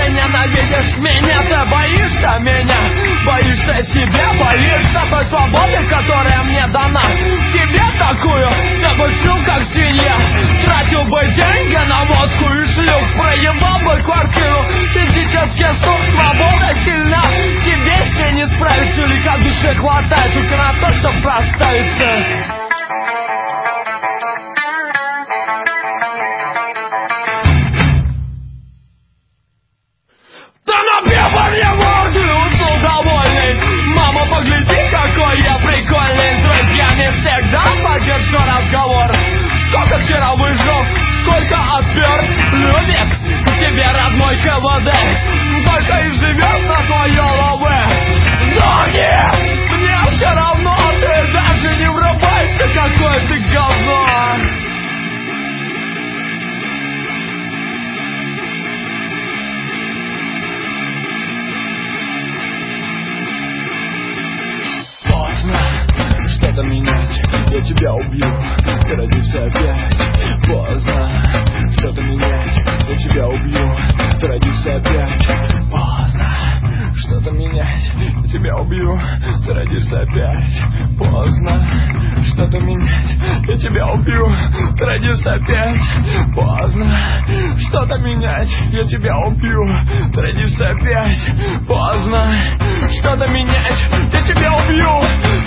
ненавидишь меня, ты боишься меня, боишься себя, боишься той свободы, которая мне дана. Тебе такую я бы шил, как свинья. Тратил бы деньги на водку и шлюх, проебал бы квартиру. Физический сух, свобода сильна. Тебе еще не справиться, или как душе хватает только на то, чтобы проставиться. Напевай мне морду, уснул довольный. Мама, погляди, какой я прикольный. С друзьями всегда поддержу разговор. Сколько вчера выжил, сколько отпер. Любит тебе родной КВД, только и живет на твоей лаве. Но нет, мне все равно, ты даже не врубайся, какой ты говно. Что-то менять, я тебя убью, ты родишься опять. Поздно, что-то менять, я тебя убью, ты родишься опять. Поздно, что-то менять, я тебя убью, ты родишься опять. Поздно, что-то менять, я тебя убью, ты родишься опять. Поздно, что-то менять, я тебя убью, ты родишься опять. Поздно, что-то менять, я тебя убью.